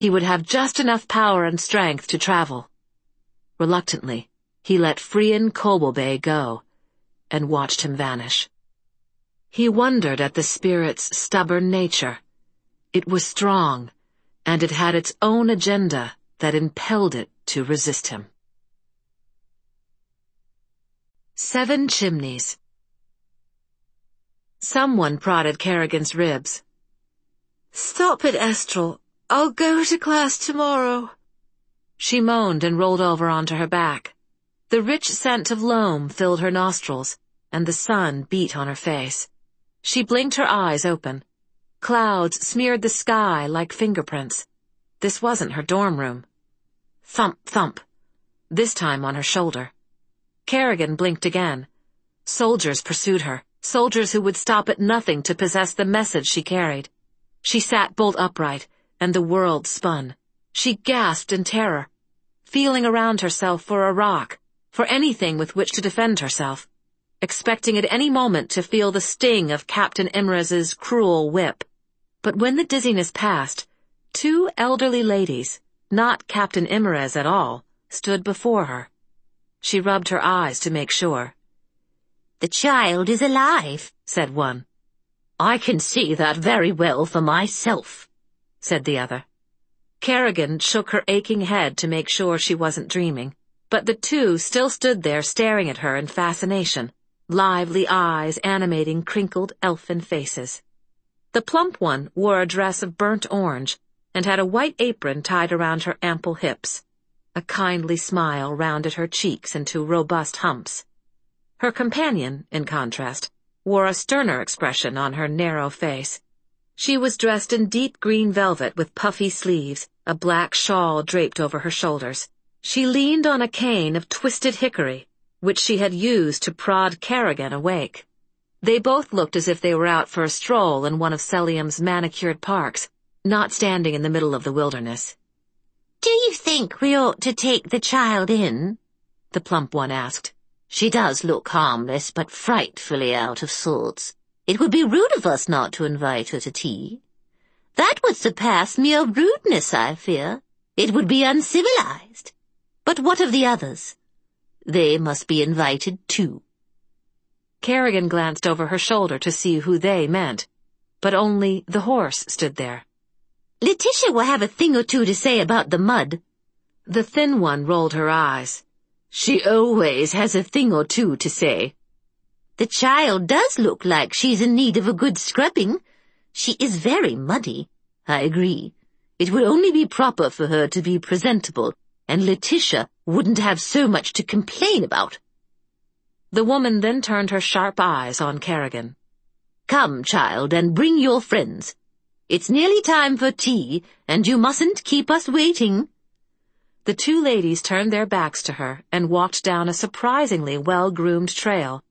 He would have just enough power and strength to travel. Reluctantly, he let Frian Koboldbay go, and watched him vanish. He wondered at the spirit's stubborn nature. It was strong, and it had its own agenda that impelled it to resist him. 7 Chimneys. Someone prodded Kerrigan's ribs. "Stop it, Estral. I'll go to class tomorrow." She moaned and rolled over onto her back. The rich scent of loam filled her nostrils, and the sun beat on her face. She blinked her eyes open. Clouds smeared the sky like fingerprints. This wasn't her dorm room. Thump, thump. This time on her shoulder. Kerrigan blinked again. Soldiers pursued her, soldiers who would stop at nothing to possess the message she carried. She sat bolt upright, and the world spun. She gasped in terror, feeling around herself for a rock, for anything with which to defend herself, expecting at any moment to feel the sting of Captain Imraz's cruel whip. But when the dizziness passed, 2 elderly ladies, not Captain Imraz at all, stood before her. She rubbed her eyes to make sure. "The child is alive," said one. "I can see that very well for myself," said the other. Kerrigan shook her aching head to make sure she wasn't dreaming, but the 2 still stood there staring at her in fascination, lively eyes animating crinkled elfin faces. The plump one wore a dress of burnt orange and had a white apron tied around her ample hips. A kindly smile rounded her cheeks into robust humps. Her companion, in contrast, wore a sterner expression on her narrow face. She was dressed in deep green velvet with puffy sleeves, a black shawl draped over her shoulders. She leaned on a cane of twisted hickory, which she had used to prod Kerrigan awake. They both looked as if they were out for a stroll in one of Celium's manicured parks, not standing in the middle of the wilderness. "Do you think we ought to take the child in?" the plump one asked. "She does look harmless, but frightfully out of sorts. It would be rude of us not to invite her to tea. That would surpass mere rudeness, I fear. It would be uncivilized. But what of the others? They must be invited too." Kerrigan glanced over her shoulder to see who they meant, but only the horse stood there. "Letitia will have a thing or two to say about the mud." The thin one rolled her eyes. "She always has a thing or two to say." "The child does look like she's in need of a good scrubbing. She is very muddy." "I agree. It would only be proper for her to be presentable, and Letitia wouldn't have so much to complain about." The woman then turned her sharp eyes on Kerrigan. "Come, child, and bring your friends. It's nearly time for tea, and you mustn't keep us waiting." The 2 ladies turned their backs to her and walked down a surprisingly well-groomed trail.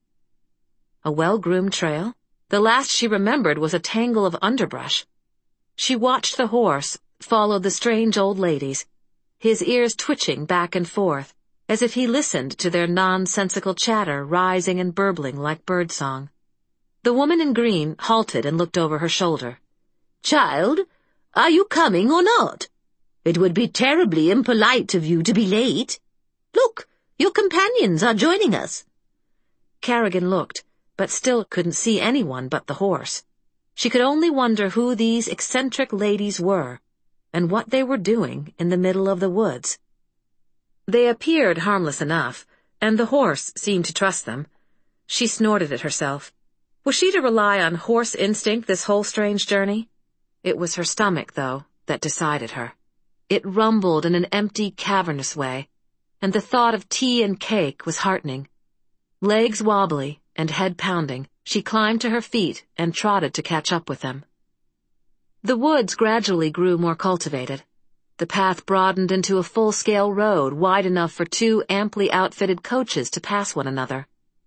A well-groomed trail? The last she remembered was a tangle of underbrush. She watched the horse, followed the strange old ladies, his ears twitching back and forth, as if he listened to their nonsensical chatter rising and burbling like birdsong. The woman in green halted and looked over her shoulder. "Child, are you coming or not? It would be terribly impolite of you to be late. Look, your companions are joining us." Kerrigan looked, but still couldn't see anyone but the horse. She could only wonder who these eccentric ladies were, and what they were doing in the middle of the woods. They appeared harmless enough, and the horse seemed to trust them. She snorted at herself. Was she to rely on horse instinct this whole strange journey? It was her stomach, though, that decided her. It rumbled in an empty, cavernous way, and the thought of tea and cake was heartening. Legs wobbly and head pounding, she climbed to her feet and trotted to catch up with them. The woods gradually grew more cultivated. The path broadened into a full-scale road wide enough for 2 amply outfitted coaches to pass one another.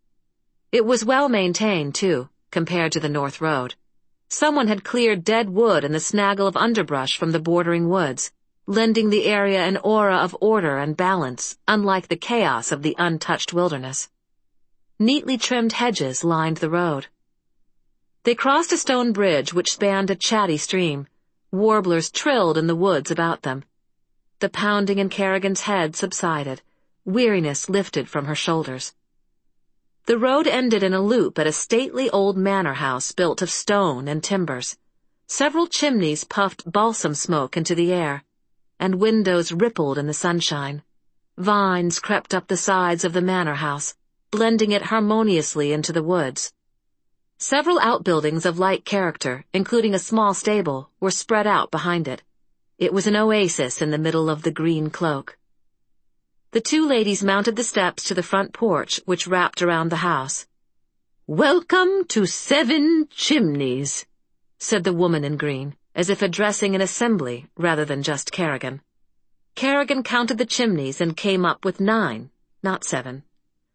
It was well maintained, too, compared to the North Road. Someone had cleared dead wood and the snaggle of underbrush from the bordering woods, lending the area an aura of order and balance, unlike the chaos of the untouched wilderness. Neatly trimmed hedges lined the road. They crossed a stone bridge which spanned a chatty stream, Warblers trilled in the woods about them. The pounding in Kerrigan's head subsided. Weariness lifted from her shoulders. The road ended in a loop at a stately old manor house built of stone and timbers. Several chimneys puffed balsam smoke into the air, and windows rippled in the sunshine. Vines crept up the sides of the manor house, blending it harmoniously into the woods. Several outbuildings of like character, including a small stable, were spread out behind it. It was an oasis in the middle of the green cloak. The two ladies mounted the steps to the front porch, which wrapped around the house. "Welcome to 7 Chimneys," said the woman in green, as if addressing an assembly rather than just Kerrigan. Kerrigan counted the chimneys and came up with 9, not 7.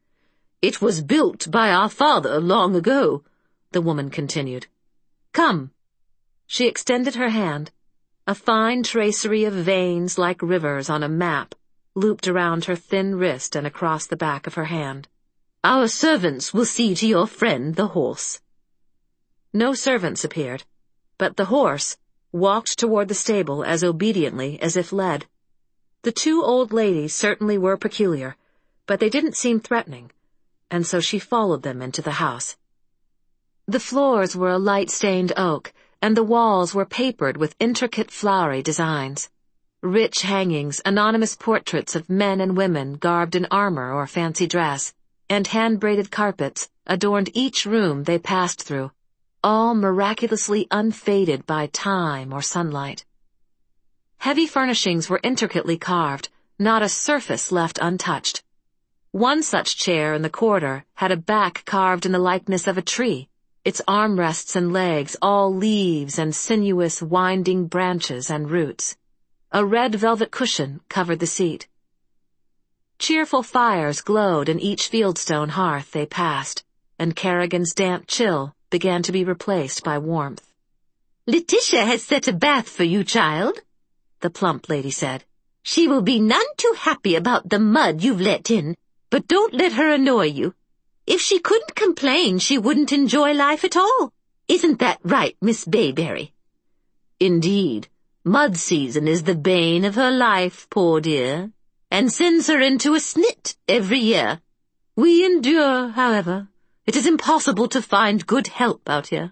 "It was built by our father long ago," the woman continued. "Come." She extended her hand. A fine tracery of veins like rivers on a map looped around her thin wrist and across the back of her hand. "Our servants will see to your friend the horse." No servants appeared, but the horse walked toward the stable as obediently as if led. The two old ladies certainly were peculiar, but they didn't seem threatening, and so she followed them into the house. The floors were a light-stained oak, and the walls were papered with intricate flowery designs. Rich hangings, anonymous portraits of men and women garbed in armor or fancy dress, and hand-braided carpets adorned each room they passed through, all miraculously unfaded by time or sunlight. Heavy furnishings were intricately carved, not a surface left untouched. One such chair in the corridor had a back carved in the likeness of a tree, its armrests and legs all leaves and sinuous winding branches and roots. A red velvet cushion covered the seat. Cheerful fires glowed in each fieldstone hearth they passed, and Kerrigan's damp chill began to be replaced by warmth. "Letitia has set a bath for you, child," the plump lady said. "She will be none too happy about the mud you've let in, but don't let her annoy you. If she couldn't complain, she wouldn't enjoy life at all. Isn't that right, Miss Bayberry?" "Indeed. Mud season is the bane of her life, poor dear, and sends her into a snit every year. We endure, however. It is impossible to find good help out here."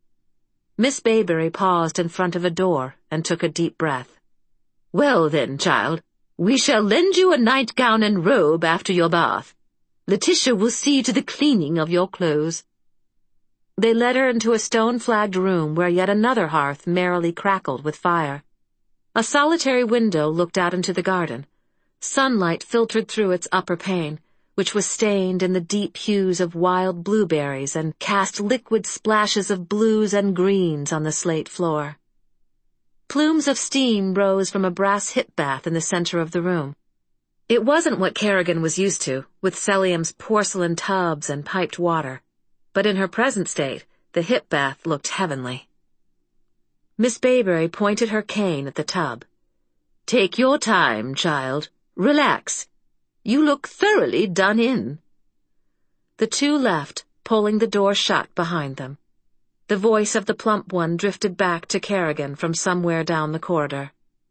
Miss Bayberry paused in front of a door and took a deep breath. "Well then, child, we shall lend you a nightgown and robe after your bath. Letitia will see to the cleaning of your clothes." They led her into a stone-flagged room where yet another hearth merrily crackled with fire. A solitary window looked out into the garden. Sunlight filtered through its upper pane, which was stained in the deep hues of wild blueberries and cast liquid splashes of blues and greens on the slate floor. Plumes of steam rose from a brass hip bath in the center of the room. It wasn't what Kerrigan was used to, with Celium's porcelain tubs and piped water, but in her present state, the hip bath looked heavenly. Miss Bayberry pointed her cane at the tub. "Take your time, child. Relax. You look thoroughly done in." The two left, pulling the door shut behind them. The voice of the plump one drifted back to Kerrigan from somewhere down the corridor.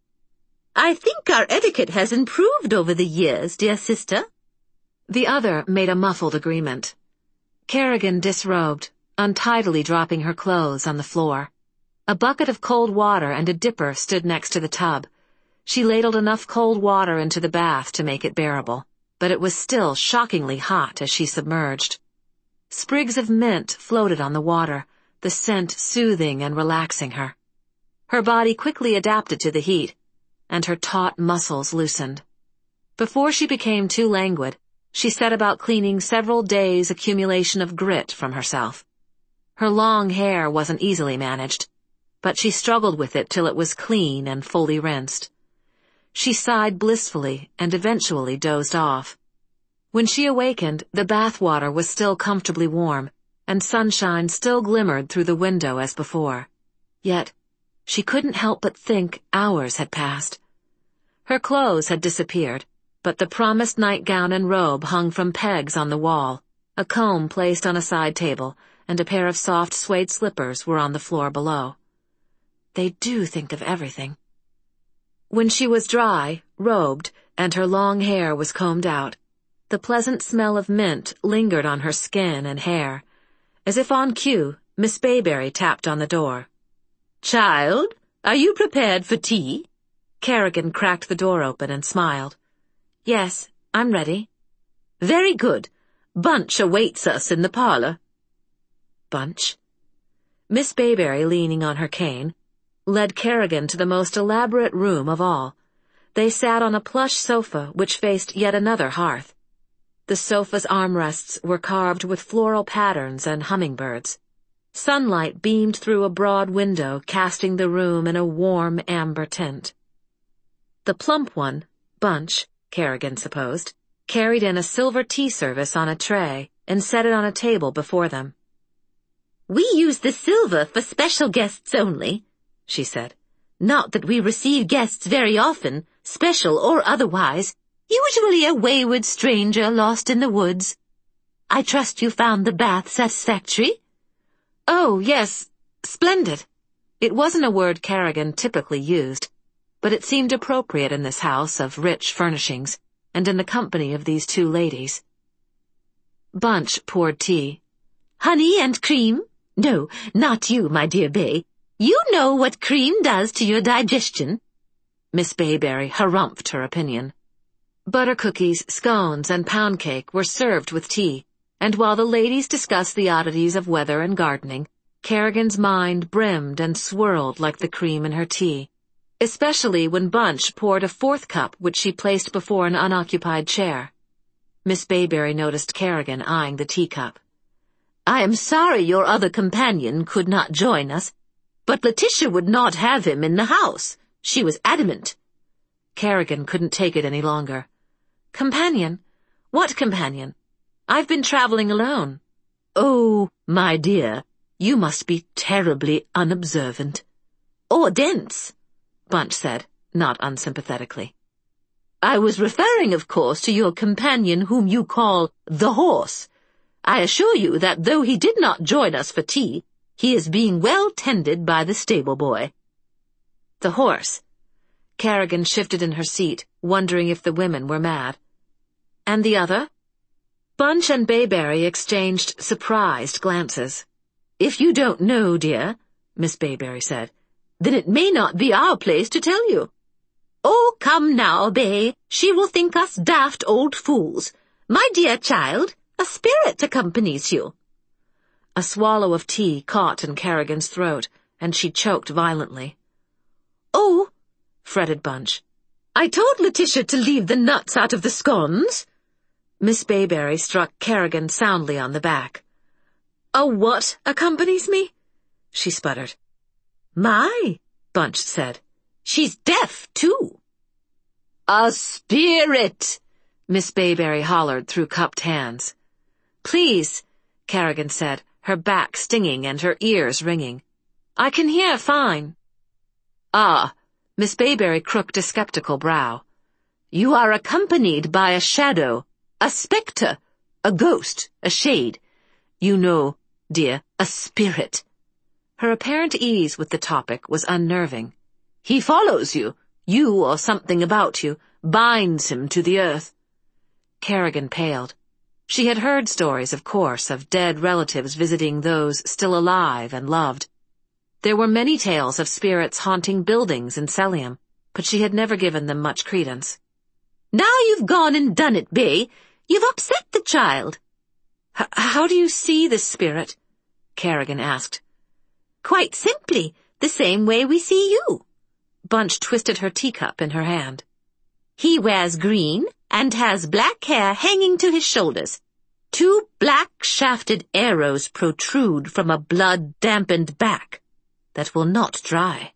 "I think our etiquette has improved over the years, dear sister." The other made a muffled agreement. Kerrigan disrobed, untidily dropping her clothes on the floor. A bucket of cold water and a dipper stood next to the tub. She ladled enough cold water into the bath to make it bearable, but it was still shockingly hot as she submerged. Sprigs of mint floated on the water, the scent soothing and relaxing her. Her body quickly adapted to the heat, and her taut muscles loosened. Before she became too languid, she set about cleaning several days' accumulation of grit from herself. Her long hair wasn't easily managed, but she struggled with it till it was clean and fully rinsed. She sighed blissfully and eventually dozed off. When she awakened, the bath water was still comfortably warm, and sunshine still glimmered through the window as before. Yet, she couldn't help but think hours had passed. Her clothes had disappeared, but the promised nightgown and robe hung from pegs on the wall, a comb placed on a side table, and a pair of soft suede slippers were on the floor below. They do think of everything. When she was dry, robed, and her long hair was combed out, the pleasant smell of mint lingered on her skin and hair. As if on cue, Miss Bayberry tapped on the door. "Child, are you prepared for tea?" Kerrigan cracked the door open and smiled. "Yes, I'm ready." "Very good. Bunch awaits us in the parlor." Bunch? Miss Bayberry, leaning on her cane, led Kerrigan to the most elaborate room of all. They sat on a plush sofa which faced yet another hearth. The sofa's armrests were carved with floral patterns and hummingbirds. Sunlight beamed through a broad window, casting the room in a warm amber tint. The plump one, Bunch, Kerrigan supposed, carried in a silver tea service on a tray and set it on a table before them. "We use the silver for special guests only," she said. "Not that we receive guests very often, special or otherwise, usually a wayward stranger lost in the woods. I trust you found the bath satisfactory?" "Oh, yes, splendid." It wasn't a word Kerrigan typically used, but it seemed appropriate in this house of rich furnishings, and in the company of these two ladies. Bunch poured tea. "Honey and cream? No, not you, my dear Bay. You know what cream does to your digestion." Miss Bayberry harumphed her opinion. Butter cookies, scones, and pound cake were served with tea, and while the ladies discussed the oddities of weather and gardening, Kerrigan's mind brimmed and swirled like the cream in her tea, especially when Bunch poured a fourth cup which she placed before an unoccupied chair. Miss Bayberry noticed Kerrigan eyeing the teacup. "I am sorry your other companion could not join us, but Letitia would not have him in the house. She was adamant." Kerrigan couldn't take it any longer. "Companion? What companion? I've been traveling alone." "Oh, my dear, you must be terribly unobservant." "Or dense," Bunch said, not unsympathetically. "I was referring, of course, to your companion whom you call the horse. I assure you that though he did not join us for tea, he is being well tended by the stable boy." The horse. Kerrigan shifted in her seat, wondering if the women were mad. "And the other?" Bunch and Bayberry exchanged surprised glances. "If you don't know, dear," Miss Bayberry said, "then it may not be our place to tell you." "Oh, come now, Bay. She will think us daft old fools. My dear child, a spirit accompanies you." A swallow of tea caught in Kerrigan's throat, and she choked violently. "Oh," fretted Bunch, "I told Letitia to leave the nuts out of the scones." Miss Bayberry struck Kerrigan soundly on the back. "A what accompanies me?" she sputtered. "My," Bunch said. "She's deaf, too." "A spirit!" Miss Bayberry hollered through cupped hands. "Please," Kerrigan said, her back stinging and her ears ringing. "I can hear fine." "Ah," Miss Bayberry crooked a skeptical brow. "You are accompanied by a shadow, a spectre, a ghost, a shade. You know, dear, a spirit." Her apparent ease with the topic was unnerving. "He follows you, or something about you, binds him to the earth." Kerrigan paled. She had heard stories, of course, of dead relatives visiting those still alive and loved. There were many tales of spirits haunting buildings in Celium, but she had never given them much credence. "Now you've gone and done it, Bay. You've upset the child." How do you see this spirit?" Kerrigan asked. "Quite simply, the same way we see you." Bunch twisted her teacup in her hand. "He wears green and has black hair hanging to his shoulders. 2 black-shafted arrows protrude from a blood-dampened back that will not dry."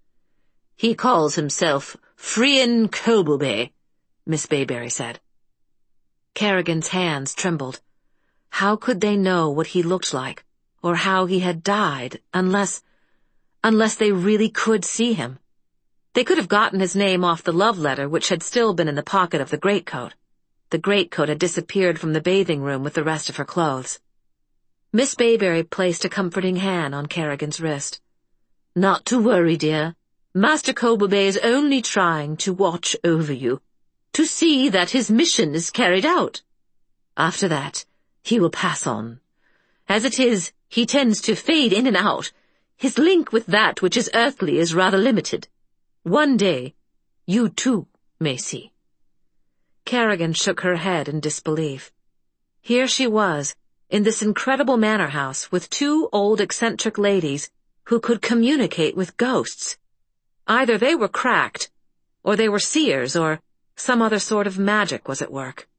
"He calls himself Frian Kobube," Miss Bayberry said. Kerrigan's hands trembled. How could they know what he looked like, or how he had died, unless they really could see him? They could have gotten his name off the love letter which had still been in the pocket of the greatcoat. The greatcoat had disappeared from the bathing room with the rest of her clothes. Miss Bayberry placed a comforting hand on Kerrigan's wrist. Not to worry, dear. Master Kobube is only trying to watch over you, to see that his mission is carried out. After that, he will pass on. As it is, he tends to fade in and out. His link with that which is earthly is rather limited. One day, you too may see. Kerrigan shook her head in disbelief. Here she was, in this incredible manor house, with two old eccentric ladies who could communicate with ghosts. Either they were cracked, or they were seers, or some other sort of magic was at work.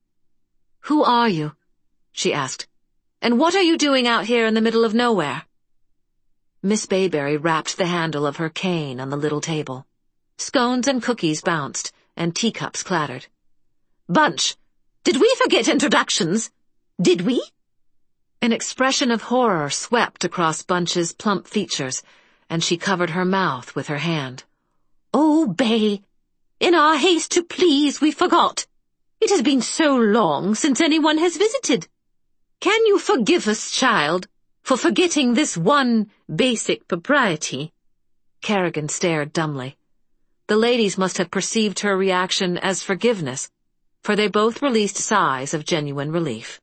"Who are you?" she asked. "And what are you doing out here in the middle of nowhere?" Miss Bayberry rapped the handle of her cane on the little table. Scones and cookies bounced, and teacups clattered. "Bunch, did we forget introductions? Did we?" An expression of horror swept across Bunch's plump features, and she covered her mouth with her hand. "Oh, Bay, in our haste to please, we forgot. It has been so long since anyone has visited. Can you forgive us, child, for forgetting this one basic propriety?" Kerrigan stared dumbly. The ladies must have perceived her reaction as forgiveness, for they both released sighs of genuine relief.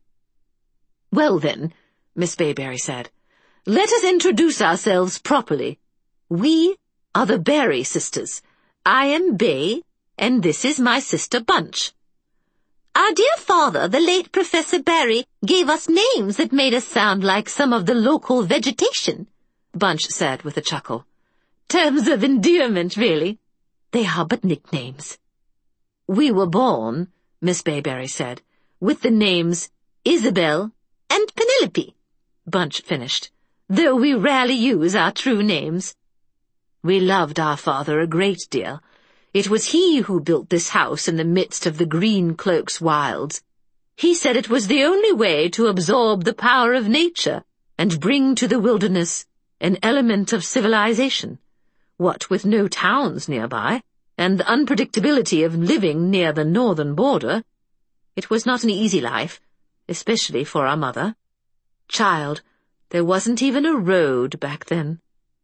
"Well then," Miss Bayberry said, "let us introduce ourselves properly. We are the Barry sisters. I am Bay, and this is my sister Bunch. Our dear father, the late Professor Barry, gave us names that made us sound like some of the local vegetation," Bunch said with a chuckle. "Terms of endearment, really. They are but nicknames." "We were born," Miss Bayberry said, "with the names Isabel and Penelope," Bunch finished, "though we rarely use our true names. We loved our father a great deal. It was he who built this house in the midst of the Green Cloak's wilds. He said it was the only way to absorb the power of nature and bring to the wilderness an element of civilization. What with no towns nearby, and the unpredictability of living near the northern border, it was not an easy life, especially for our mother. Child, there wasn't even a road back then."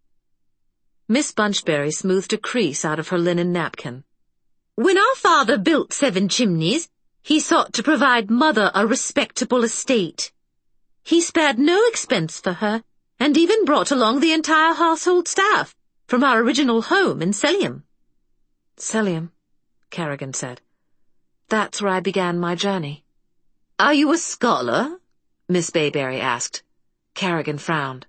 Miss Bunchberry smoothed a crease out of her linen napkin. "When our father built Seven Chimneys, he sought to provide Mother a respectable estate. He spared no expense for her, and even brought along the entire household staff from our original home in Celium." "Celium," Kerrigan said. "That's where I began my journey." "Are you a scholar?" Miss Bayberry asked. Kerrigan frowned.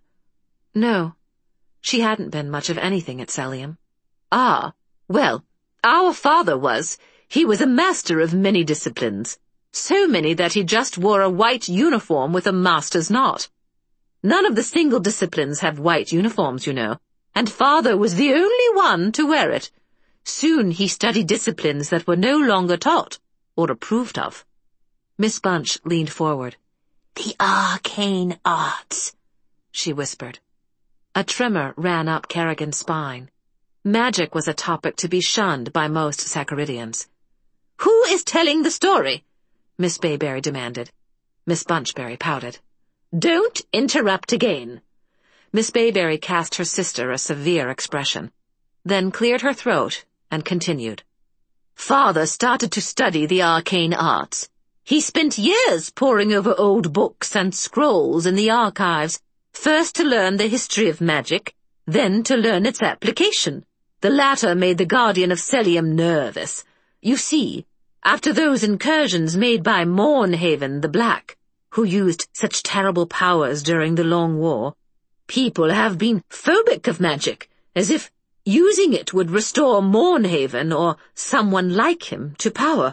No, she hadn't been much of anything at Celium. "Ah, well, our father was. He was a master of many disciplines, so many that he just wore a white uniform with a master's knot. None of the single disciplines have white uniforms, you know, and father was the only one to wear it. Soon he studied disciplines that were no longer taught or approved of." Miss Bunch leaned forward. "The arcane arts," she whispered. A tremor ran up Kerrigan's spine. Magic was a topic to be shunned by most Sacraridians. "Who is telling the story?" Miss Bayberry demanded. Miss Bunchberry pouted. "Don't interrupt again." Miss Bayberry cast her sister a severe expression, then cleared her throat and continued. "Father started to study the arcane arts. He spent years poring over old books and scrolls in the archives, first to learn the history of magic, then to learn its application. The latter made the Guardian of Celium nervous. You see, after those incursions made by Mornhaven the Black, who used such terrible powers during the Long War, people have been phobic of magic, as if using it would restore Mornhaven or someone like him to power.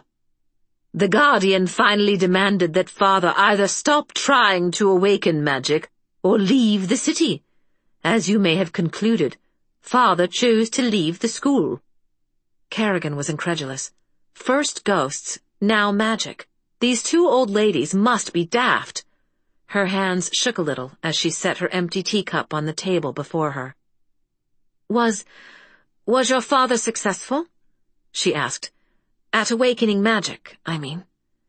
The Guardian finally demanded that Father either stop trying to awaken magic or leave the city. As you may have concluded, Father chose to leave the school." Kerrigan was incredulous. First ghosts, now magic. These two old ladies must be daft. Her hands shook a little as she set her empty teacup on the table before her. Was your father successful?" she asked. "At awakening magic, I mean."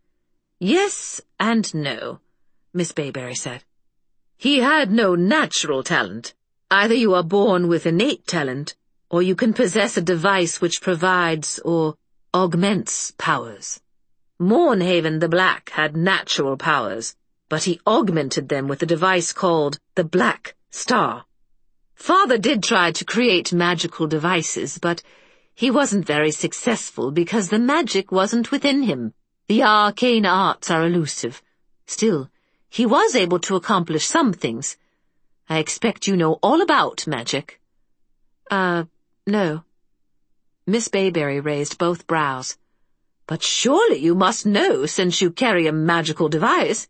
"Yes and no," Miss Bayberry said. "He had no natural talent. Either you are born with innate talent, or you can possess a device which provides or augments powers. Mornhaven the Black had natural powers, but he augmented them with a device called the Black Star. Father did try to create magical devices, but he wasn't very successful because the magic wasn't within him. The arcane arts are elusive. Still, he was able to accomplish some things. I expect you know all about magic. No. Miss Bayberry raised both brows. But surely you must know, since you carry a magical device.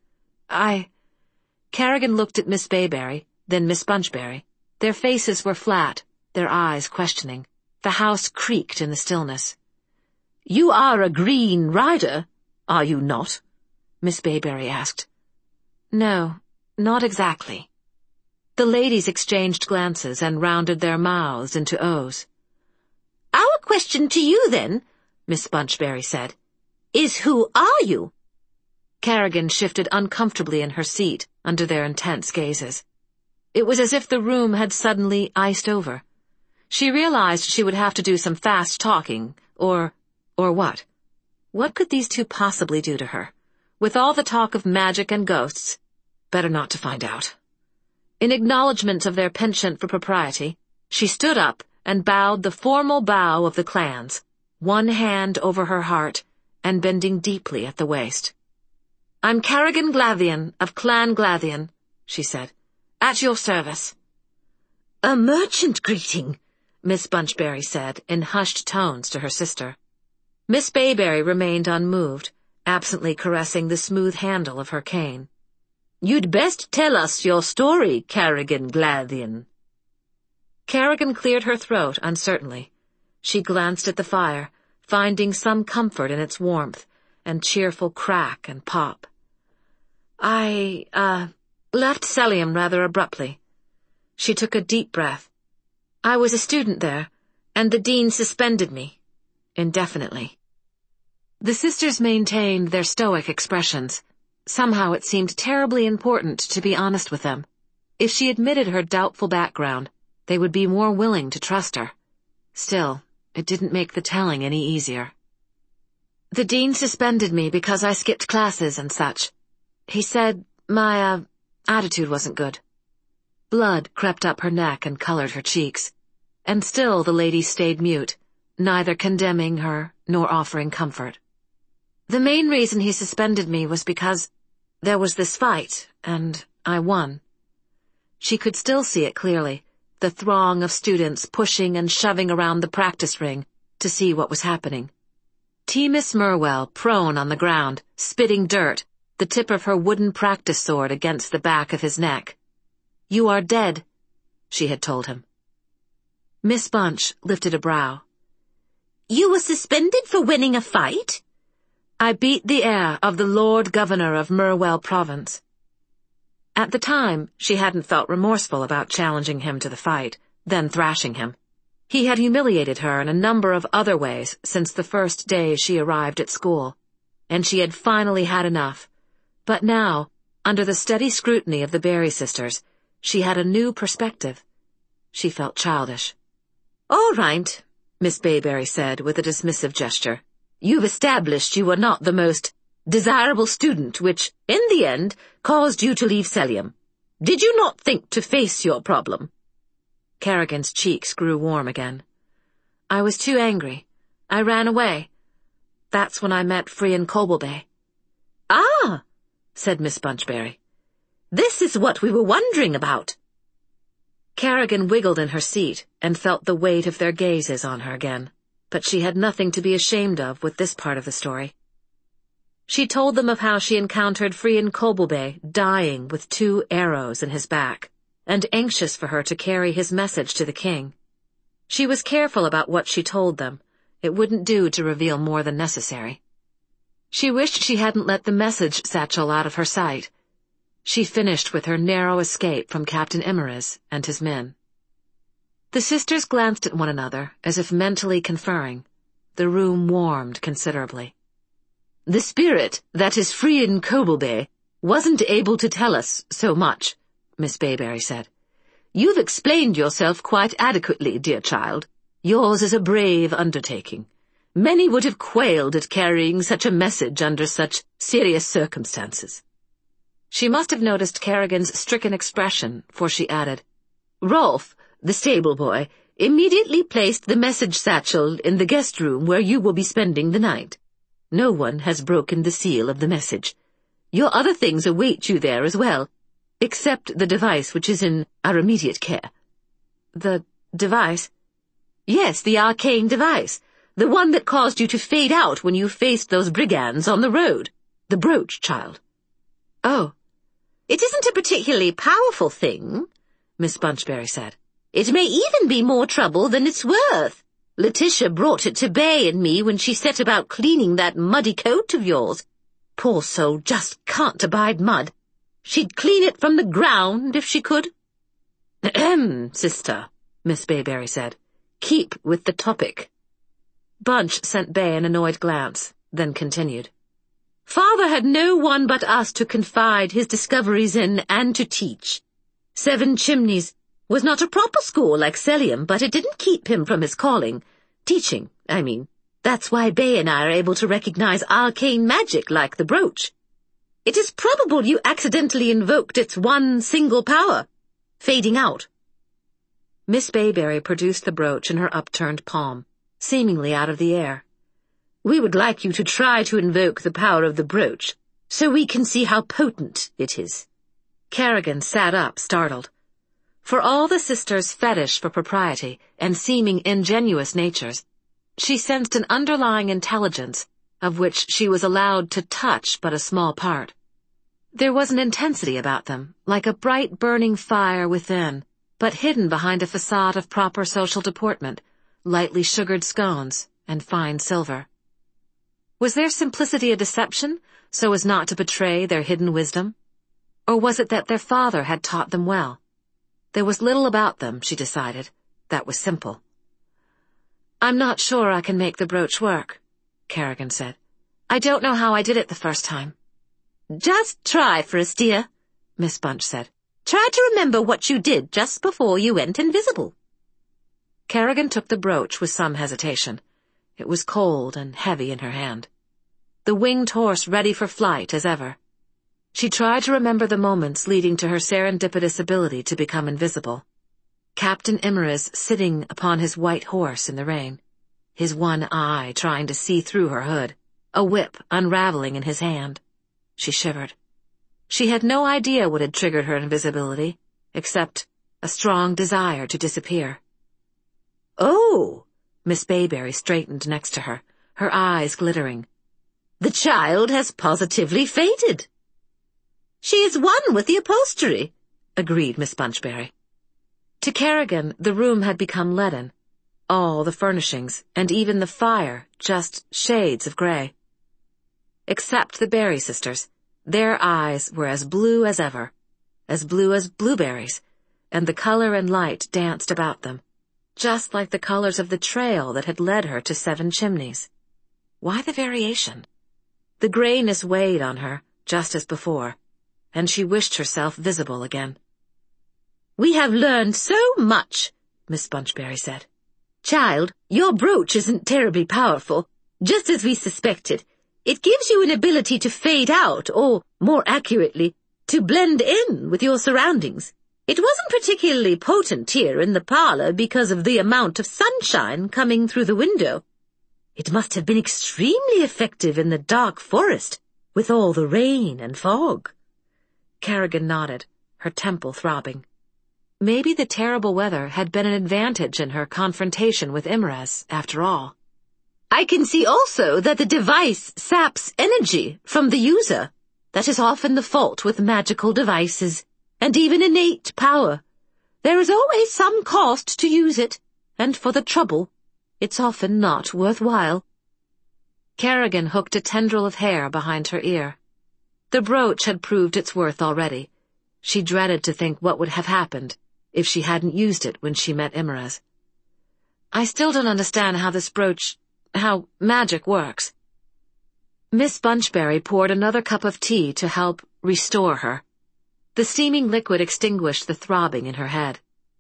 Kerrigan looked at Miss Bayberry, then Miss Bunchberry. Their faces were flat, their eyes questioning. The house creaked in the stillness. You are a Green Rider, are you not? Miss Bayberry asked. No, not exactly. The ladies exchanged glances and rounded their mouths into O's. Our question to you, then, Miss Bunchberry said, is who are you? Kerrigan shifted uncomfortably in her seat under their intense gazes. It was as if the room had suddenly iced over. She realized she would have to do some fast talking, or what? What could these two possibly do to her? With all the talk of magic and ghosts, better not to find out. In acknowledgment of their penchant for propriety, she stood up and bowed the formal bow of the clans, one hand over her heart and bending deeply at the waist. I'm Kerrigan Glathian of Clan Glathian, she said. At your service. A merchant greeting, Miss Bunchberry said in hushed tones to her sister. Miss Bayberry remained unmoved, absently caressing the smooth handle of her cane. You'd best tell us your story, Kerrigan Glathian. Kerrigan cleared her throat uncertainly. She glanced at the fire, finding some comfort in its warmth and cheerful crack and pop. I left Celium rather abruptly. She took a deep breath. I was a student there, and the dean suspended me, indefinitely. The sisters maintained their stoic expressions. Somehow it seemed terribly important to be honest with them. If she admitted her doubtful background, they would be more willing to trust her. Still, it didn't make the telling any easier. The dean suspended me because I skipped classes and such. He said my, attitude wasn't good. Blood crept up her neck and colored her cheeks. And still the lady stayed mute, neither condemning her nor offering comfort. The main reason he suspended me was because there was this fight, and I won. She could still see it clearly, the throng of students pushing and shoving around the practice ring to see what was happening. Miss Merwell prone on the ground, spitting dirt, the tip of her wooden practice sword against the back of his neck. You are dead, she had told him. Miss Bunch lifted a brow. You were suspended for winning a fight? I beat the heir of the Lord Governor of Merwell Province. At the time, she hadn't felt remorseful about challenging him to the fight, then thrashing him. He had humiliated her in a number of other ways since the first day she arrived at school, and she had finally had enough. But now, under the steady scrutiny of the Barry sisters, she had a new perspective. She felt childish. All right, Miss Bayberry said with a dismissive gesture. You've established you were not the most desirable student, which, in the end, caused you to leave Celium. Did you not think to face your problem? Kerrigan's cheeks grew warm again. I was too angry. I ran away. That's when I met Frian Coblebay. Ah, said Miss Bunchberry. This is what we were wondering about. Kerrigan wiggled in her seat and felt the weight of their gazes on her again, but she had nothing to be ashamed of with this part of the story. She told them of how she encountered Frian Coblebay dying with 2 arrows in his back, and anxious for her to carry his message to the king. She was careful about what she told them. It wouldn't do to reveal more than necessary. She wished she hadn't let the message satchel out of her sight. She finished with her narrow escape from Captain Emeriz and his men. The sisters glanced at one another, as if mentally conferring. The room warmed considerably. The spirit that is Frian Coblebay wasn't able to tell us so much, Miss Bayberry said. You've explained yourself quite adequately, dear child. Yours is a brave undertaking. Many would have quailed at carrying such a message under such serious circumstances." She must have noticed Kerrigan's stricken expression, for she added, "Rolf, the stable boy, immediately placed the message satchel in the guest room where you will be spending the night. No one has broken the seal of the message. Your other things await you there as well, except the device which is in our immediate care." "The device?" "Yes, the arcane device. The one that caused you to fade out when you faced those brigands on the road. The brooch, child." "Oh." "It isn't a particularly powerful thing," Miss Bunchberry said. "It may even be more trouble than it's worth. Letitia brought it to Bay and me when she set about cleaning that muddy coat of yours. Poor soul just can't abide mud. She'd clean it from the ground if she could." "Ahem, sister," Miss Bayberry said. "Keep with the topic." Bunch sent Bay an annoyed glance, then continued. "Father had no one but us to confide his discoveries in and to teach. Seven Chimneys was not a proper school like Celium, but it didn't keep him from his calling. Teaching, I mean. That's why Bay and I are able to recognize arcane magic like the brooch. It is probable you accidentally invoked its one single power, fading out." Miss Bayberry produced the brooch in her upturned palm, seemingly out of the air. "We would like you to try to invoke the power of the brooch, so we can see how potent it is." Kerrigan sat up, startled. For all the sisters' fetish for propriety and seeming ingenuous natures, she sensed an underlying intelligence of which she was allowed to touch but a small part. There was an intensity about them, like a bright burning fire within, but hidden behind a facade of proper social deportment, lightly sugared scones and fine silver. Was their simplicity a deception, so as not to betray their hidden wisdom? Or was it that their father had taught them well? There was little about them, she decided, that was simple. "I'm not sure I can make the brooch work," Kerrigan said. "I don't know how I did it the first time." "Just try for us, dear," Miss Bunch said. "Try to remember what you did just before you went invisible." Kerrigan took the brooch with some hesitation. It was cold and heavy in her hand. The winged horse ready for flight as ever. She tried to remember the moments leading to her serendipitous ability to become invisible. Captain Imrez sitting upon his white horse in the rain, his one eye trying to see through her hood, a whip unraveling in his hand. She shivered. She had no idea what had triggered her invisibility, except a strong desire to disappear. "Oh!" Miss Bayberry straightened next to her, her eyes glittering. "The child has positively faded." "She is one with the upholstery," agreed Miss Bunchberry. To Kerrigan, the room had become leaden, all the furnishings, and even the fire, just shades of grey. Except the Berry sisters, their eyes were as blue as ever, as blue as blueberries, and the colour and light danced about them, just like the colours of the trail that had led her to Seven Chimneys. Why the variation? The greyness weighed on her, just as before, and she wished herself visible again. "We have learned so much," Miss Bunchberry said. "Child, your brooch isn't terribly powerful, just as we suspected. It gives you an ability to fade out, or, more accurately, to blend in with your surroundings. It wasn't particularly potent here in the parlour because of the amount of sunshine coming through the window. It must have been extremely effective in the dark forest, with all the rain and fog." Kerrigan nodded, her temple throbbing. Maybe the terrible weather had been an advantage in her confrontation with Imrez, after all. "I can see also that the device saps energy from the user. That is often the fault with magical devices, and even innate power. There is always some cost to use it, and for the trouble, it's often not worthwhile." Kerrigan hooked a tendril of hair behind her ear. The brooch had proved its worth already. She dreaded to think what would have happened if she hadn't used it when she met Imrez. "I still don't understand how magic works." Miss Bunchberry poured another cup of tea to help restore her. The steaming liquid extinguished the throbbing in her head.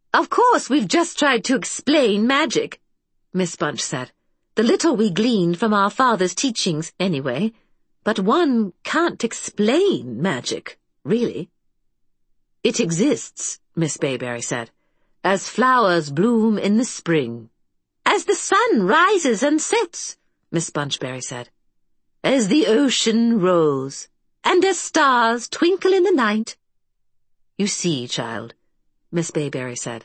Of course, we've just tried to explain magic, Miss Bunch said. The little we gleaned from our father's teachings, anyway. But one can't explain magic, really. It exists, Miss Bayberry said, as flowers bloom in the spring. As the sun rises and sets, Miss Bunchberry said. As the ocean rolls, and as stars twinkle in the night. You see, child, Miss Bayberry said,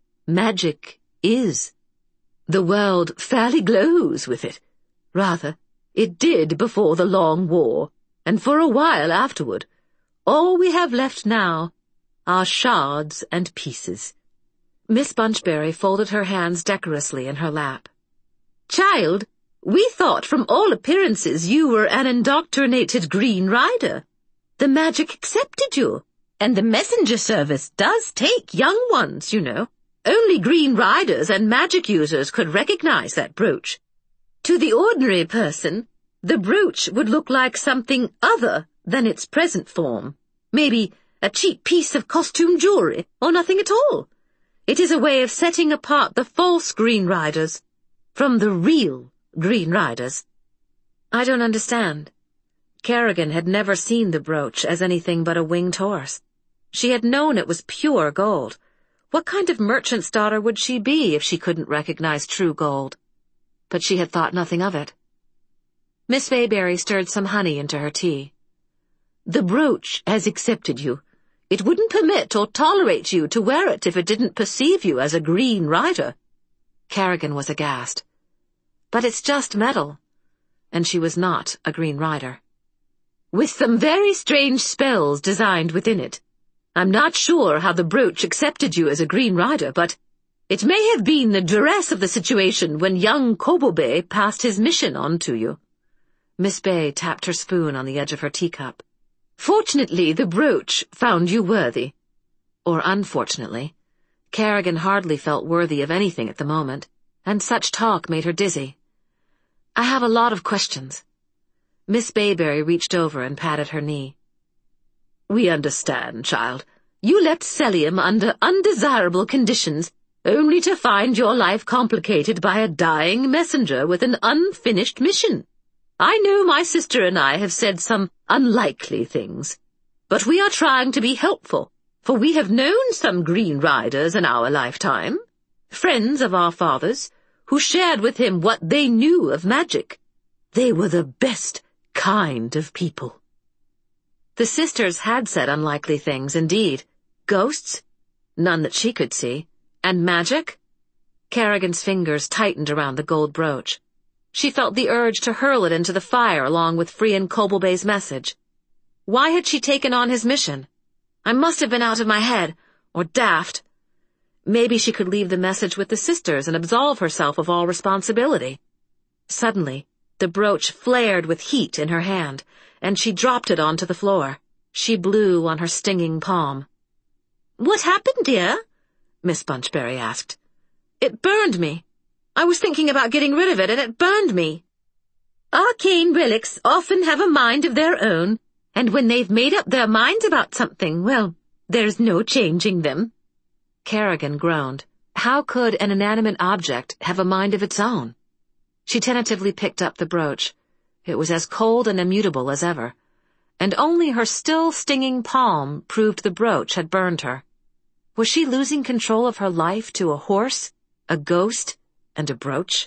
magic is. The world fairly glows with it. Rather, it did before the long war, and for a while afterward. All we have left now are shards and pieces. Miss Bunchberry folded her hands decorously in her lap. Child, we thought from all appearances you were an indoctrinated Green Rider. The magic accepted you. And the messenger service does take young ones, you know. Only Green Riders and magic users could recognize that brooch. To the ordinary person, the brooch would look like something other than its present form. Maybe a cheap piece of costume jewelry, or nothing at all. It is a way of setting apart the false Green Riders from the real Green Riders. I don't understand. Kerrigan had never seen the brooch as anything but a winged horse. She had known it was pure gold. What kind of merchant's daughter would she be if she couldn't recognize true gold? But she had thought nothing of it. Miss Bayberry stirred some honey into her tea. The brooch has accepted you. It wouldn't permit or tolerate you to wear it if it didn't perceive you as a Green Rider. Kerrigan was aghast. But it's just metal. And she was not a Green Rider. With some very strange spells designed within it. I'm not sure how the brooch accepted you as a Green Rider, but it may have been the duress of the situation when young Cobblebay passed his mission on to you. Miss Bay tapped her spoon on the edge of her teacup. Fortunately, the brooch found you worthy. Or unfortunately. Kerrigan hardly felt worthy of anything at the moment, and such talk made her dizzy. I have a lot of questions. Miss Bayberry reached over and patted her knee. We understand, child. You left Celium under undesirable conditions, only to find your life complicated by a dying messenger with an unfinished mission. I know my sister and I have said some unlikely things, but we are trying to be helpful, for we have known some Green Riders in our lifetime, friends of our father's, who shared with him what they knew of magic. They were the best kind of people. The sisters had said unlikely things, indeed. Ghosts? None that she could see. And magic? Kerrigan's fingers tightened around the gold brooch. She felt the urge to hurl it into the fire along with Frian Coblebay's message. Why had she taken on his mission? I must have been out of my head, or daft. Maybe she could leave the message with the sisters and absolve herself of all responsibility. Suddenly, the brooch flared with heat in her hand, and she dropped it onto the floor. She blew on her stinging palm. What happened, dear? Miss Bunchberry asked. It burned me. I was thinking about getting rid of it, and it burned me. Arcane relics often have a mind of their own, and when they've made up their minds about something, well, there's no changing them. Kerrigan groaned. How could an inanimate object have a mind of its own? She tentatively picked up the brooch. It was as cold and immutable as ever, and only her still stinging palm proved the brooch had burned her. Was she losing control of her life to a horse, a ghost, and a brooch?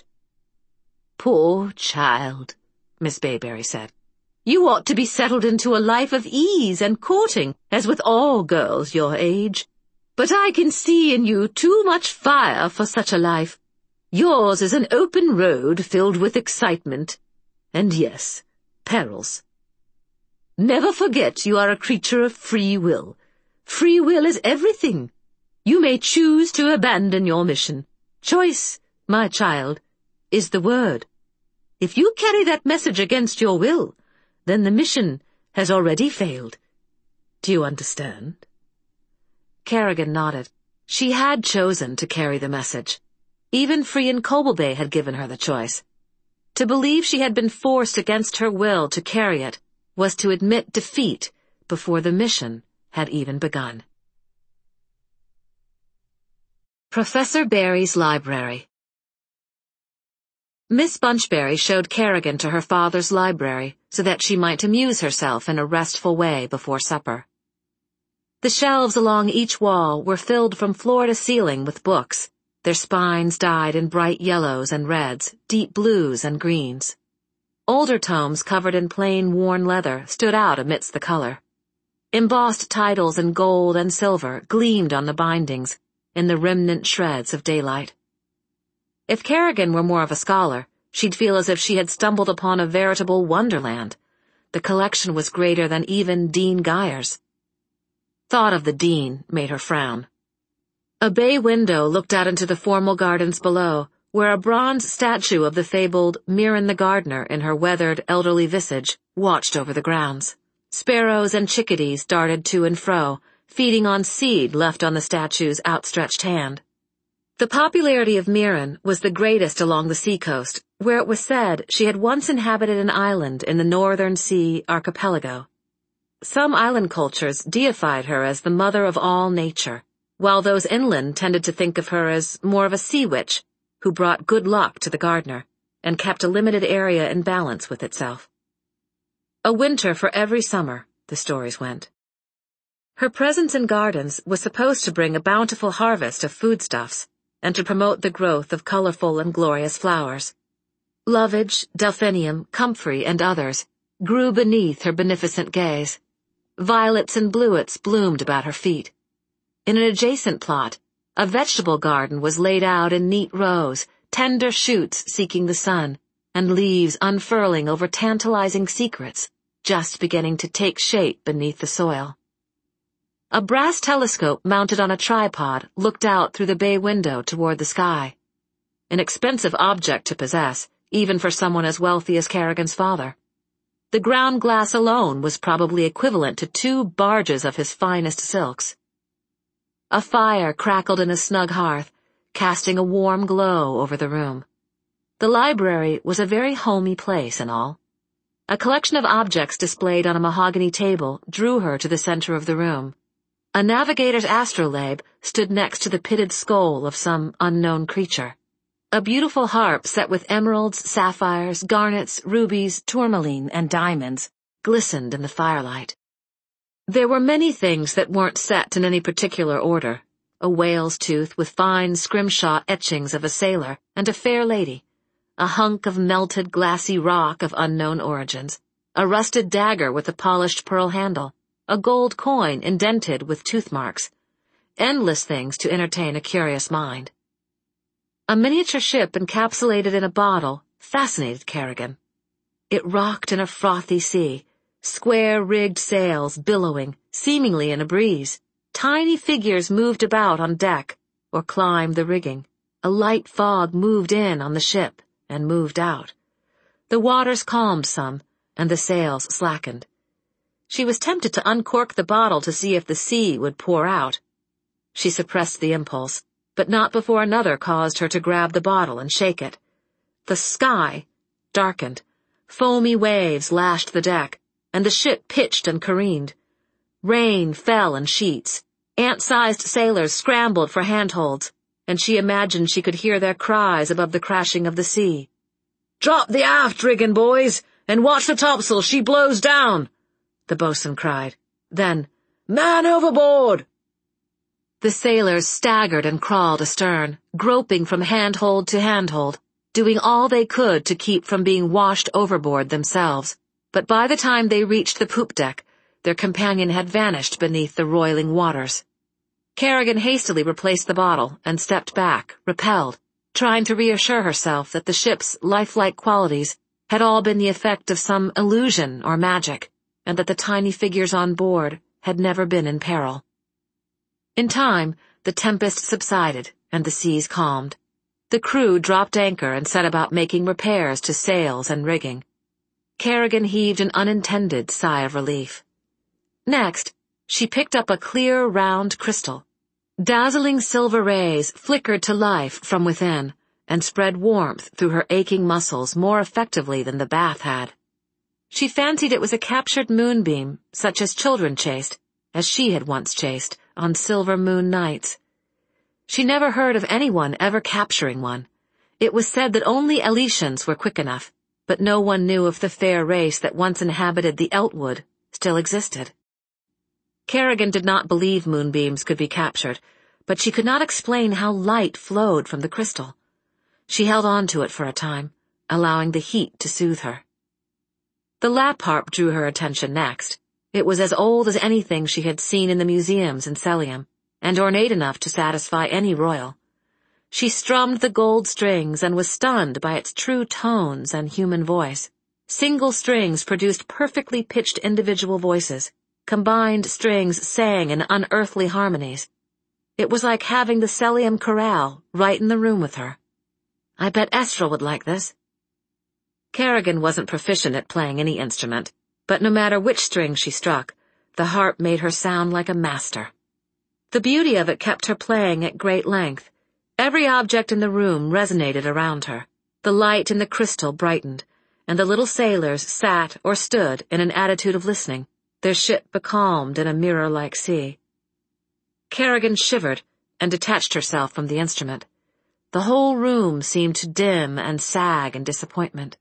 Poor child, Miss Bayberry said. You ought to be settled into a life of ease and courting, as with all girls your age. But I can see in you too much fire for such a life. Yours is an open road filled with excitement. And yes, perils. Never forget you are a creature of free will. Free will is everything. You may choose to abandon your mission. Choice, my child, is the word. If you carry that message against your will, then the mission has already failed. Do you understand? Kerrigan nodded. She had chosen to carry the message. Even Frian Cobblebay had given her the choice. To believe she had been forced against her will to carry it was to admit defeat before the mission had even begun. Professor Barry's Library. Miss Bunchberry showed Kerrigan to her father's library so that she might amuse herself in a restful way before supper. The shelves along each wall were filled from floor to ceiling with books, their spines dyed in bright yellows and reds, deep blues and greens. Older tomes covered in plain worn leather stood out amidst the color. Embossed titles in gold and silver gleamed on the bindings in the remnant shreds of daylight. If Kerrigan were more of a scholar, she'd feel as if she had stumbled upon a veritable wonderland. The collection was greater than even Dean Geyer's. Thought of the Dean made her frown. A bay window looked out into the formal gardens below, where a bronze statue of the fabled Mirren the gardener in her weathered, elderly visage watched over the grounds. Sparrows and chickadees darted to and fro, feeding on seed left on the statue's outstretched hand. The popularity of Mirren was the greatest along the seacoast, where it was said she had once inhabited an island in the Northern Sea archipelago. Some island cultures deified her as the mother of all nature, while those inland tended to think of her as more of a sea witch who brought good luck to the gardener and kept a limited area in balance with itself. A winter for every summer, the stories went. Her presence in gardens was supposed to bring a bountiful harvest of foodstuffs and to promote the growth of colorful and glorious flowers. Lovage, delphinium, comfrey, and others grew beneath her beneficent gaze. Violets and bluets bloomed about her feet. In an adjacent plot, a vegetable garden was laid out in neat rows, tender shoots seeking the sun, and leaves unfurling over tantalizing secrets just beginning to take shape beneath the soil. A brass telescope mounted on a tripod looked out through the bay window toward the sky. An expensive object to possess, even for someone as wealthy as Kerrigan's father. The ground glass alone was probably equivalent to 2 barges of his finest silks. A fire crackled in a snug hearth, casting a warm glow over the room. The library was a very homey place in all. A collection of objects displayed on a mahogany table drew her to the center of the room. A navigator's astrolabe stood next to the pitted skull of some unknown creature. A beautiful harp set with emeralds, sapphires, garnets, rubies, tourmaline, and diamonds glistened in the firelight. There were many things that weren't set in any particular order. A whale's tooth with fine scrimshaw etchings of a sailor and a fair lady. A hunk of melted glassy rock of unknown origins. A rusted dagger with a polished pearl handle. A gold coin indented with tooth marks. Endless things to entertain a curious mind. A miniature ship encapsulated in a bottle fascinated Kerrigan. It rocked in a frothy sea, square-rigged sails billowing, seemingly in a breeze. Tiny figures moved about on deck or climbed the rigging. A light fog moved in on the ship and moved out. The waters calmed some, and the sails slackened. She was tempted to uncork the bottle to see if the sea would pour out. She suppressed the impulse, but not before another caused her to grab the bottle and shake it. The sky darkened. Foamy waves lashed the deck, and the ship pitched and careened. Rain fell in sheets. Ant-sized sailors scrambled for handholds, and she imagined she could hear their cries above the crashing of the sea. "Drop the aft rigging, boys, and watch the topsail, she blows down," the boatswain cried. Then, "Man overboard!" The sailors staggered and crawled astern, groping from handhold to handhold, doing all they could to keep from being washed overboard themselves. But by the time they reached the poop deck, their companion had vanished beneath the roiling waters. Kerrigan hastily replaced the bottle and stepped back, repelled, trying to reassure herself that the ship's lifelike qualities had all been the effect of some illusion or magic, and that the tiny figures on board had never been in peril. In time, the tempest subsided and the seas calmed. The crew dropped anchor and set about making repairs to sails and rigging. Kerrigan heaved an unintended sigh of relief. Next, she picked up a clear, round crystal. Dazzling silver rays flickered to life from within and spread warmth through her aching muscles more effectively than the bath had. She fancied it was a captured moonbeam, such as children chased, as she had once chased, on silver moon nights. She never heard of anyone ever capturing one. It was said that only Elysians were quick enough, but no one knew if the fair race that once inhabited the Eltwood still existed. Kerrigan did not believe moonbeams could be captured, but she could not explain how light flowed from the crystal. She held on to it for a time, allowing the heat to soothe her. The lap harp drew her attention next. It was as old as anything she had seen in the museums in Celium, and ornate enough to satisfy any royal. She strummed the gold strings and was stunned by its true tones and human voice. Single strings produced perfectly pitched individual voices. Combined strings sang in unearthly harmonies. It was like having the Celium chorale right in the room with her. I bet Estrel would like this. Kerrigan wasn't proficient at playing any instrument, but no matter which string she struck, the harp made her sound like a master. The beauty of it kept her playing at great length. Every object in the room resonated around her. The light in the crystal brightened, and the little sailors sat or stood in an attitude of listening, their ship becalmed in a mirror-like sea. Kerrigan shivered and detached herself from the instrument. The whole room seemed to dim and sag in disappointment.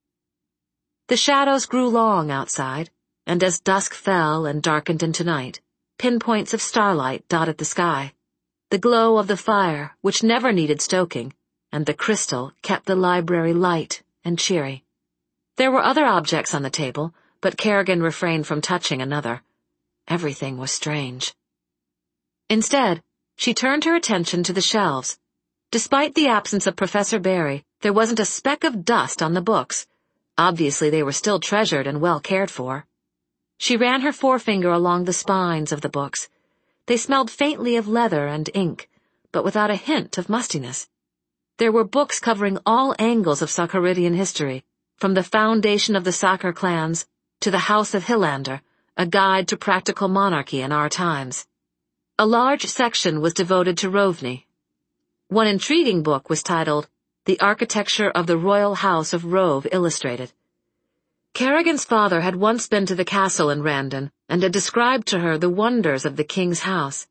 The shadows grew long outside, and as dusk fell and darkened into night, pinpoints of starlight dotted the sky. The glow of the fire, which never needed stoking, and the crystal kept the library light and cheery. There were other objects on the table, but Kerrigan refrained from touching another. Everything was strange. Instead, she turned her attention to the shelves. Despite the absence of Professor Barry, there wasn't a speck of dust on the books. Obviously they were still treasured and well cared for. She ran her forefinger along the spines of the books. They smelled faintly of leather and ink, but without a hint of mustiness. There were books covering all angles of Socaridian history, from the foundation of the Sacar clans to the House of Hillander, a guide to practical monarchy in our times. A large section was devoted to Rovni. One intriguing book was titled The Architecture of the Royal House of Rove Illustrated. Kerrigan's father had once been to the castle in Randon and had described to her the wonders of the king's house.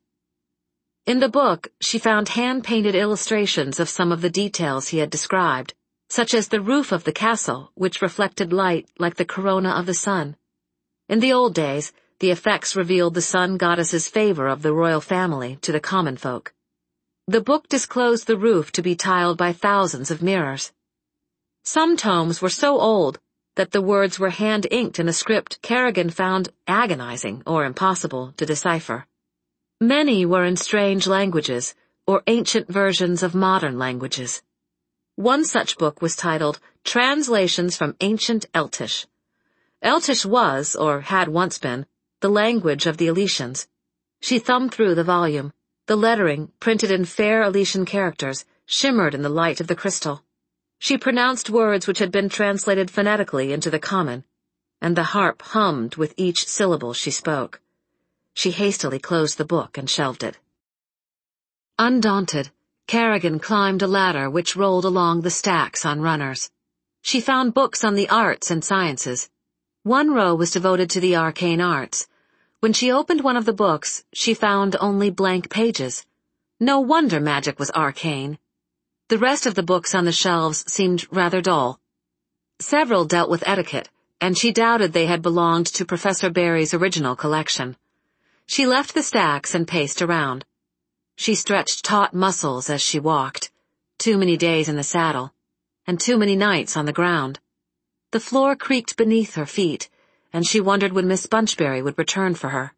In the book, she found hand-painted illustrations of some of the details he had described, such as the roof of the castle, which reflected light like the corona of the sun. In the old days, the effects revealed the sun goddess's favor of the royal family to the common folk. The book disclosed the roof to be tiled by thousands of mirrors. Some tomes were so old that the words were hand-inked in a script Kerrigan found agonizing or impossible to decipher. Many were in strange languages, or ancient versions of modern languages. One such book was titled Translations from Ancient Eltish. Eltish was, or had once been, the language of the Elysians. She thumbed through the volume. The lettering, printed in fair Elysian characters, shimmered in the light of the crystal. She pronounced words which had been translated phonetically into the common, and the harp hummed with each syllable she spoke. She hastily closed the book and shelved it. Undaunted, Kerrigan climbed a ladder which rolled along the stacks on runners. She found books on the arts and sciences. One row was devoted to the arcane arts. When she opened one of the books, she found only blank pages. No wonder magic was arcane. The rest of the books on the shelves seemed rather dull. Several dealt with etiquette, and she doubted they had belonged to Professor Barry's original collection. She left the stacks and paced around. She stretched taut muscles as she walked. Too many days in the saddle, and too many nights on the ground. The floor creaked beneath her feet, and she wondered when Miss Bunchberry would return for her.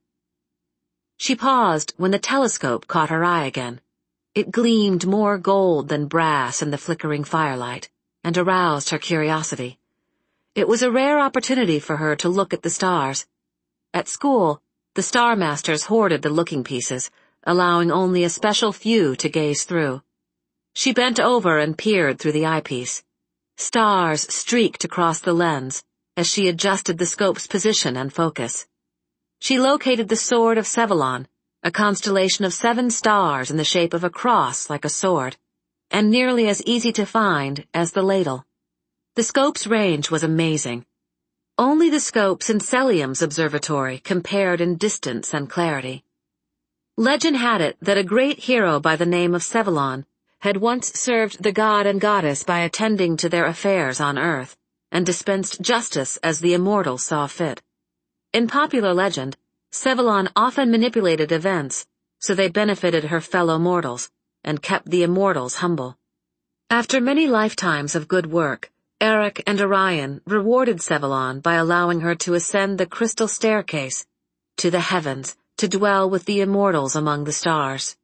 She paused when the telescope caught her eye again. It gleamed more gold than brass in the flickering firelight, and aroused her curiosity. It was a rare opportunity for her to look at the stars. At school, the star masters hoarded the looking pieces, allowing only a special few to gaze through. She bent over and peered through the eyepiece. Stars streaked across the lens as she adjusted the scope's position and focus. She located the Sword of Sevalon, a constellation of 7 stars in the shape of a cross like a sword, and nearly as easy to find as the ladle. The scope's range was amazing. Only the scopes in Celium's observatory compared in distance and clarity. Legend had it that a great hero by the name of Sevalon had once served the god and goddess by attending to their affairs on earth, and dispensed justice as the immortals saw fit. In popular legend, Sevalon often manipulated events, so they benefited her fellow mortals, and kept the immortals humble. After many lifetimes of good work, Eric and Orion rewarded Sevalon by allowing her to ascend the crystal staircase to the heavens to dwell with the immortals among the stars.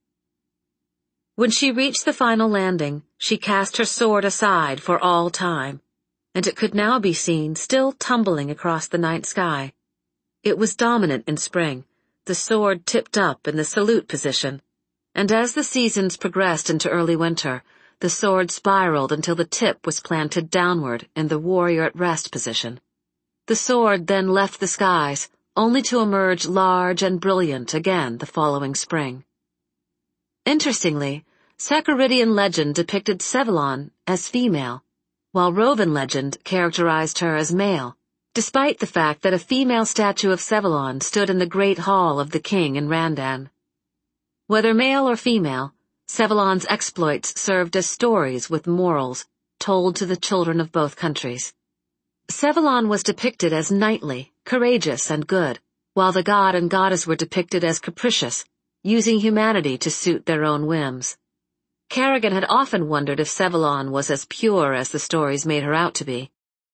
When she reached the final landing, she cast her sword aside for all time, and it could now be seen still tumbling across the night sky. It was dominant in spring, the sword tipped up in the salute position, and as the seasons progressed into early winter, the sword spiraled until the tip was planted downward in the warrior at rest position. The sword then left the skies, only to emerge large and brilliant again the following spring. Interestingly, Saccharidian legend depicted Sevalon as female, while Rovan legend characterized her as male, despite the fact that a female statue of Sevalon stood in the Great Hall of the King in Randan. Whether male or female, Sevalon's exploits served as stories with morals told to the children of both countries. Sevalon was depicted as knightly, courageous, and good, while the god and goddess were depicted as capricious, using humanity to suit their own whims. Kerrigan had often wondered if Sevalon was as pure as the stories made her out to be.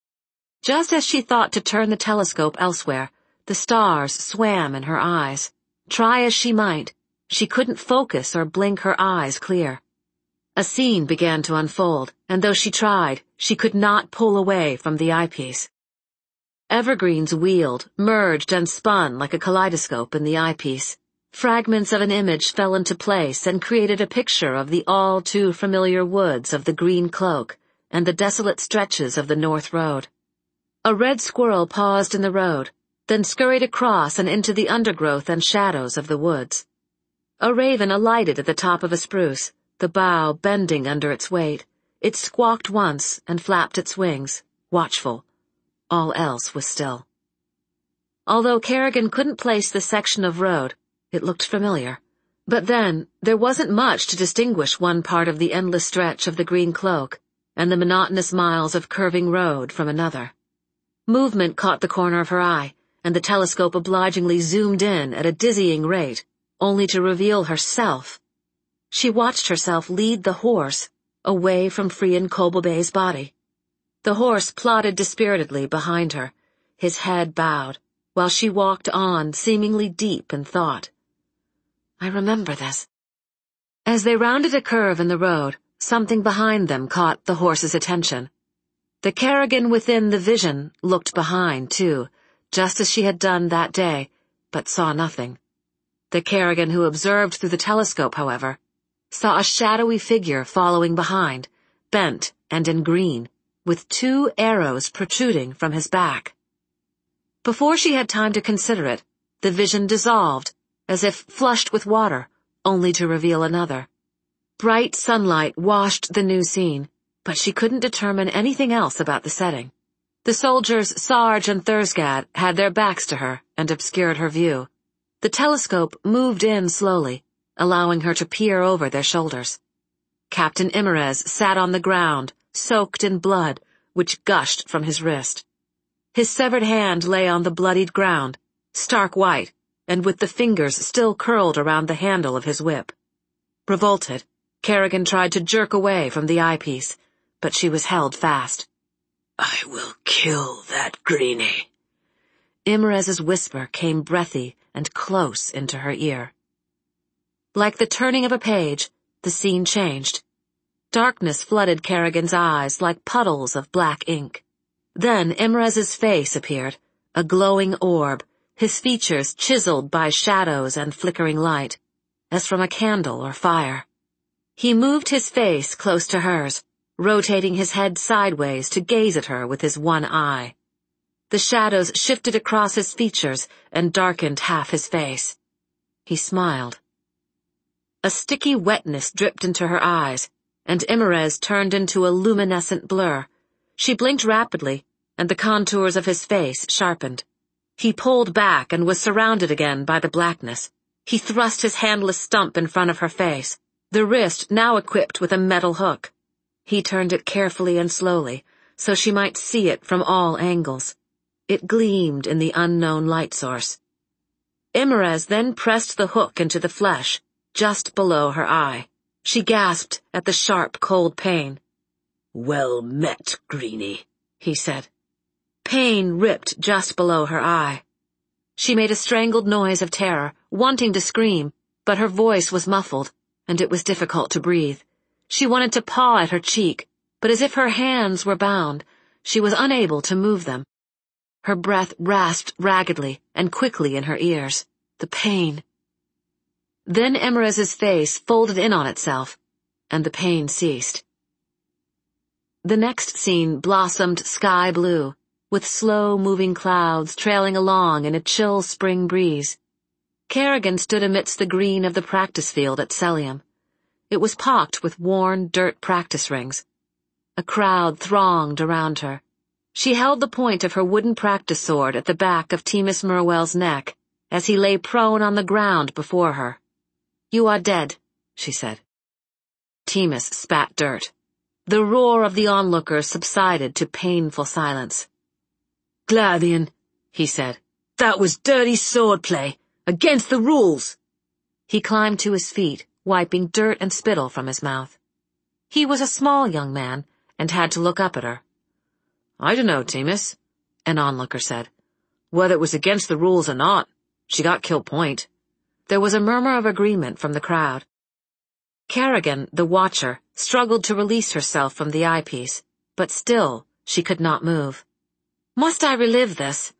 Just as she thought to turn the telescope elsewhere, the stars swam in her eyes. Try as she might, she couldn't focus or blink her eyes clear. A scene began to unfold, and though she tried, she could not pull away from the eyepiece. Evergreens wheeled, merged, and spun like a kaleidoscope in the eyepiece. Fragments of an image fell into place and created a picture of the all-too-familiar woods of the Green Cloak and the desolate stretches of the North Road. A red squirrel paused in the road, then scurried across and into the undergrowth and shadows of the woods. A raven alighted at the top of a spruce, the bough bending under its weight. It squawked once and flapped its wings, watchful. All else was still. Although Kerrigan couldn't place the section of road, it looked familiar. But then, there wasn't much to distinguish one part of the endless stretch of the Green Cloak and the monotonous miles of curving road from another. Movement caught the corner of her eye, and the telescope obligingly zoomed in at a dizzying rate, only to reveal herself. She watched herself lead the horse away from Frian Kobobe's body. The horse plodded dispiritedly behind her, his head bowed, while she walked on seemingly deep in thought. I remember this. As they rounded a curve in the road, something behind them caught the horse's attention. The Kerrigan within the vision looked behind, too, just as she had done that day, but saw nothing. The Kerrigan who observed through the telescope, however, saw a shadowy figure following behind, bent and in green, with 2 arrows protruding from his back. Before she had time to consider it, the vision dissolved, as if flushed with water, only to reveal another. Bright sunlight washed the new scene, but she couldn't determine anything else about the setting. The soldiers Sarge and Thursgad had their backs to her and obscured her view. The telescope moved in slowly, allowing her to peer over their shoulders. Captain Imerez sat on the ground, soaked in blood, which gushed from his wrist. His severed hand lay on the bloodied ground, stark white, and with the fingers still curled around the handle of his whip. Revolted, Kerrigan tried to jerk away from the eyepiece, but she was held fast. I will kill that greenie. Imerez's whisper came breathy and close into her ear. Like the turning of a page, the scene changed. Darkness flooded Kerrigan's eyes like puddles of black ink. Then Imerez's face appeared, a glowing orb, his features chiseled by shadows and flickering light, as from a candle or fire. He moved his face close to hers, rotating his head sideways to gaze at her with his one eye. The shadows shifted across his features and darkened half his face. He smiled. A sticky wetness dripped into her eyes, and Imerez turned into a luminescent blur. She blinked rapidly, and the contours of his face sharpened. He pulled back and was surrounded again by the blackness. He thrust his handless stump in front of her face, the wrist now equipped with a metal hook. He turned it carefully and slowly, so she might see it from all angles. It gleamed in the unknown light source. Imarez then pressed the hook into the flesh, just below her eye. She gasped at the sharp, cold pain. "Well met, Greenie," he said. Pain ripped just below her eye. She made a strangled noise of terror, wanting to scream, but her voice was muffled, and it was difficult to breathe. She wanted to paw at her cheek, but as if her hands were bound, she was unable to move them. Her breath rasped raggedly and quickly in her ears. The pain. Then Imarez's face folded in on itself, and the pain ceased. The next scene blossomed sky blue, with slow-moving clouds trailing along in a chill spring breeze. Kerrigan stood amidst the green of the practice field at Celium. It was pocked with worn dirt practice rings. A crowd thronged around her. She held the point of her wooden practice sword at the back of Temis Merwell's neck as he lay prone on the ground before her. "You are dead," she said. Temis spat dirt. The roar of the onlookers subsided to painful silence. "Glathian," he said, "that was dirty swordplay, against the rules." He climbed to his feet, wiping dirt and spittle from his mouth. He was a small young man, and had to look up at her. "I dunno, Temis," an onlooker said. "Whether it was against the rules or not, she got kill point." There was a murmur of agreement from the crowd. Kerrigan, the watcher, struggled to release herself from the eyepiece, but still she could not move. "Must I relive this?"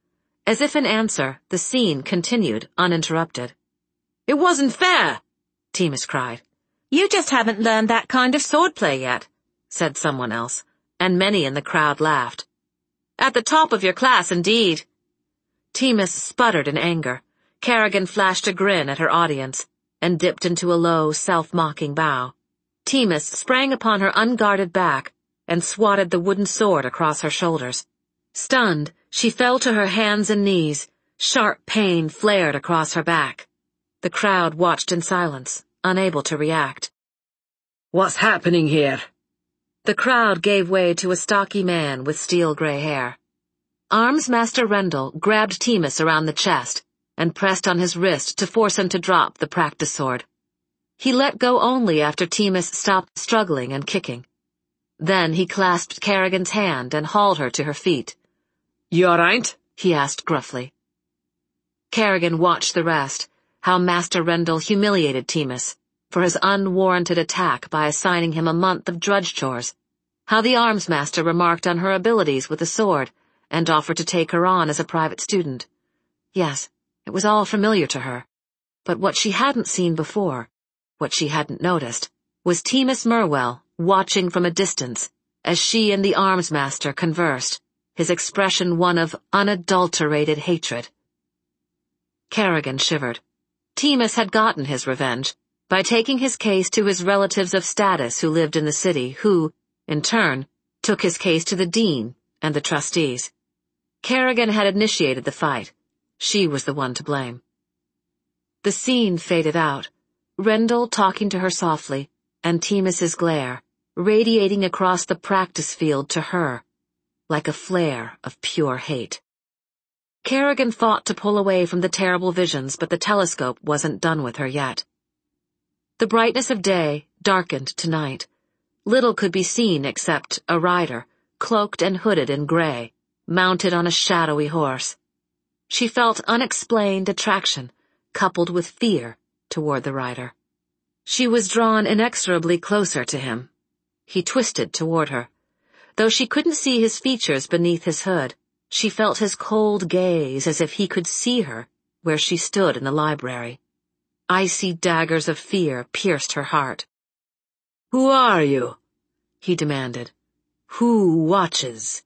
As if in answer, the scene continued uninterrupted. "It wasn't fair!" Temis cried. "You just haven't learned that kind of swordplay yet," said someone else, and many in the crowd laughed. "At the top of your class, indeed." Temis sputtered in anger. Kerrigan flashed a grin at her audience, and dipped into a low, self-mocking bow. Temis sprang upon her unguarded back, and swatted the wooden sword across her shoulders. Stunned, she fell to her hands and knees. Sharp pain flared across her back. The crowd watched in silence, unable to react. "What's happening here?" The crowd gave way to a stocky man with steel-gray hair. Armsmaster Rendell grabbed Temis around the chest and pressed on his wrist to force him to drop the practice sword. He let go only after Temis stopped struggling and kicking. Then he clasped Kerrigan's hand and hauled her to her feet. "You all right?" he asked gruffly. Kerrigan watched the rest, how Master Rendell humiliated Temis for his unwarranted attack by assigning him a month of drudge chores, how the Armsmaster remarked on her abilities with the sword and offered to take her on as a private student. Yes, it was all familiar to her, but what she hadn't seen before, what she hadn't noticed, was Temis Merwell watching from a distance as she and the Armsmaster conversed, his expression one of unadulterated hatred. Kerrigan shivered. Temis had gotten his revenge by taking his case to his relatives of status who lived in the city, who, in turn, took his case to the dean and the trustees. Kerrigan had initiated the fight. She was the one to blame. The scene faded out, Rendell talking to her softly, and Temis's glare, radiating across the practice field to her, like a flare of pure hate. Kerrigan fought to pull away from the terrible visions, but the telescope wasn't done with her yet. The brightness of day darkened to night. Little could be seen except a rider, cloaked and hooded in gray, mounted on a shadowy horse. She felt unexplained attraction, coupled with fear, toward the rider. She was drawn inexorably closer to him. He twisted toward her. Though she couldn't see his features beneath his hood, she felt his cold gaze as if he could see her where she stood in the library. Icy daggers of fear pierced her heart. "Who are you?" he demanded. "Who watches?"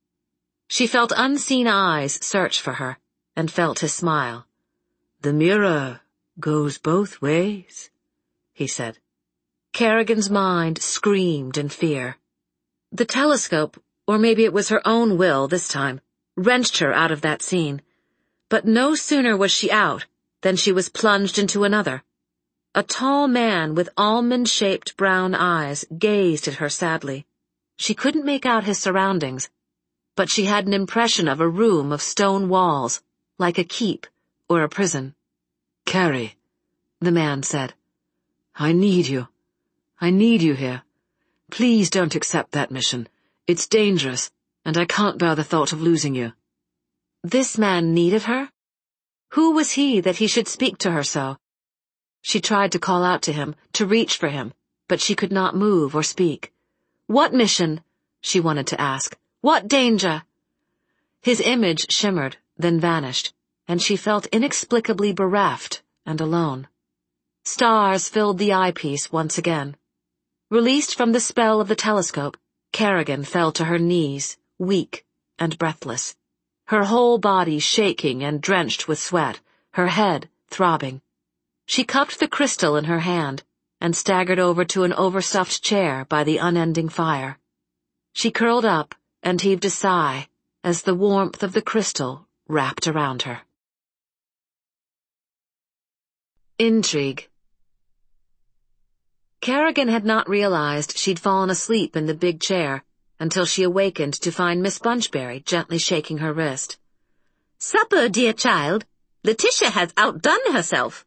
She felt unseen eyes search for her, and felt his smile. "The mirror goes both ways," he said. Kerrigan's mind screamed in fear. The telescope, or maybe it was her own will this time, wrenched her out of that scene. But no sooner was she out Then she was plunged into another. A tall man with almond-shaped brown eyes gazed at her sadly. She couldn't make out his surroundings, but she had an impression of a room of stone walls, like a keep or a prison. "Carrie," the man said, "I need you. I need you here. Please don't accept that mission. It's dangerous, and I can't bear the thought of losing you." This man needed her? Who was he that he should speak to her so? She tried to call out to him, to reach for him, but she could not move or speak. What mission? She wanted to ask. What danger? His image shimmered, then vanished, and she felt inexplicably bereft and alone. Stars filled the eyepiece once again. Released from the spell of the telescope, Kerrigan fell to her knees, weak and breathless, her whole body shaking and drenched with sweat, her head throbbing. She cupped the crystal in her hand and staggered over to an overstuffed chair by the unending fire. She curled up and heaved a sigh as the warmth of the crystal wrapped around her. Intrigue. Kerrigan had not realized she'd fallen asleep in the big chair until she awakened to find Miss Bunchberry gently shaking her wrist. "Supper, dear child. Letitia has outdone herself."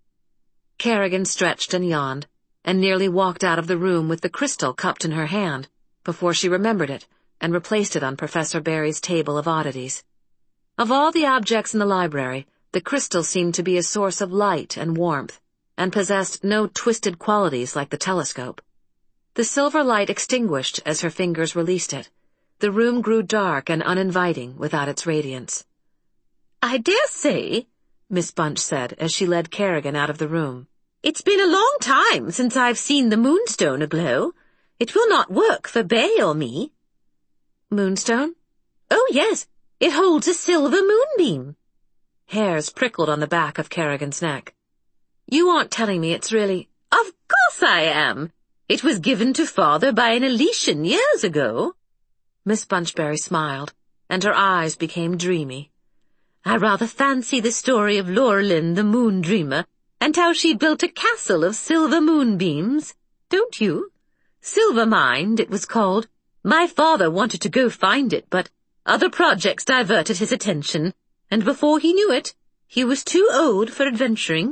Kerrigan stretched and yawned, and nearly walked out of the room with the crystal cupped in her hand, before she remembered it and replaced it on Professor Barry's table of oddities. Of all the objects in the library, the crystal seemed to be a source of light and warmth, and possessed no twisted qualities like the telescope. The silver light extinguished as her fingers released it. The room grew dark and uninviting without its radiance. "I dare say," Miss Bunch said as she led Kerrigan out of the room, "it's been a long time since I've seen the moonstone aglow. It will not work for Bay or me." "Moonstone?" "Oh, yes. It holds a silver moonbeam." Hairs prickled on the back of Kerrigan's neck. "You aren't telling me it's really—" "Of course I am. It was given to Father by an Elysian years ago." Miss Bunchberry smiled, and her eyes became dreamy. "I rather fancy the story of Laurelin the Moon Dreamer, and how she built a castle of silver moonbeams, don't you? Silvermind, it was called. My father wanted to go find it, but other projects diverted his attention, and before he knew it, he was too old for adventuring."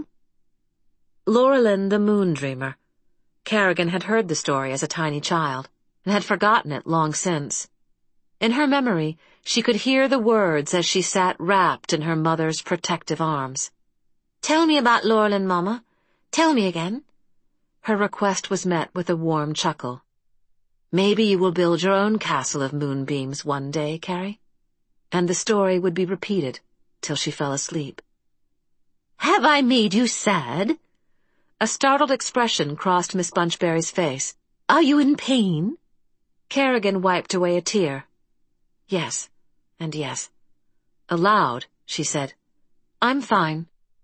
Laurelin the Moon Dreamer. Kerrigan had heard the story as a tiny child, and had forgotten it long since. In her memory, she could hear the words as she sat wrapped in her mother's protective arms. "Tell me about Laurelin, Mama. Tell me again." Her request was met with a warm chuckle. "Maybe you will build your own castle of moonbeams one day, Carrie?" And the story would be repeated till she fell asleep. "Have I made you sad?" A startled expression crossed Miss Bunchberry's face. "Are you in pain?" Kerrigan wiped away a tear. "Yes, and yes." Aloud, she said, "I'm fine."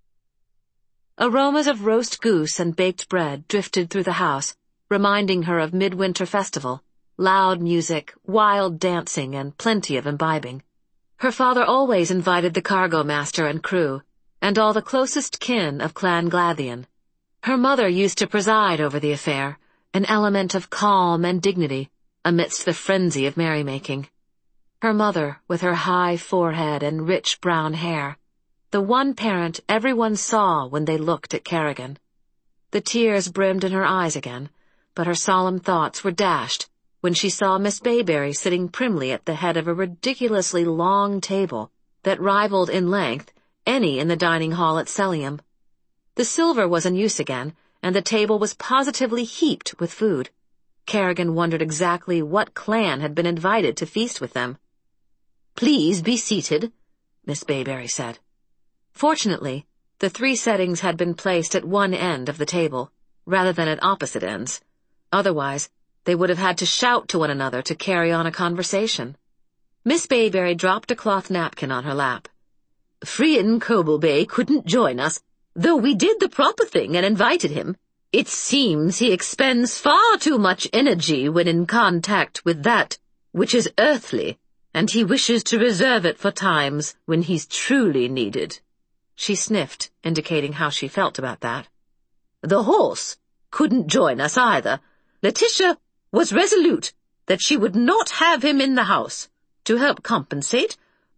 Aromas of roast goose and baked bread drifted through the house, reminding her of midwinter festival, loud music, wild dancing, and plenty of imbibing. Her father always invited the cargo master and crew, and all the closest kin of Clan Glathian. Her mother used to preside over the affair, an element of calm and dignity amidst the frenzy of merrymaking. Her mother, with her high forehead and rich brown hair, the one parent everyone saw when they looked at Kerrigan. The tears brimmed in her eyes again, but her solemn thoughts were dashed when she saw Miss Bayberry sitting primly at the head of a ridiculously long table that rivaled in length any in the dining hall at Sellium. The silver was in use again, and the table was positively heaped with food. Kerrigan wondered exactly what clan had been invited to feast with them. "Please be seated," Miss Bayberry said. Fortunately, the 3 settings had been placed at one end of the table, rather than at opposite ends. Otherwise, they would have had to shout to one another to carry on a conversation. Miss Bayberry dropped a cloth napkin on her lap. "Frian Coblebay couldn't join us, though we did the proper thing and invited him. It seems he expends far too much energy when in contact with that which is earthly, and he wishes to reserve it for times when he's truly needed." She sniffed, indicating how she felt about that. The horse couldn't join us either. Letitia was resolute that she would not have him in the house. To help compensate,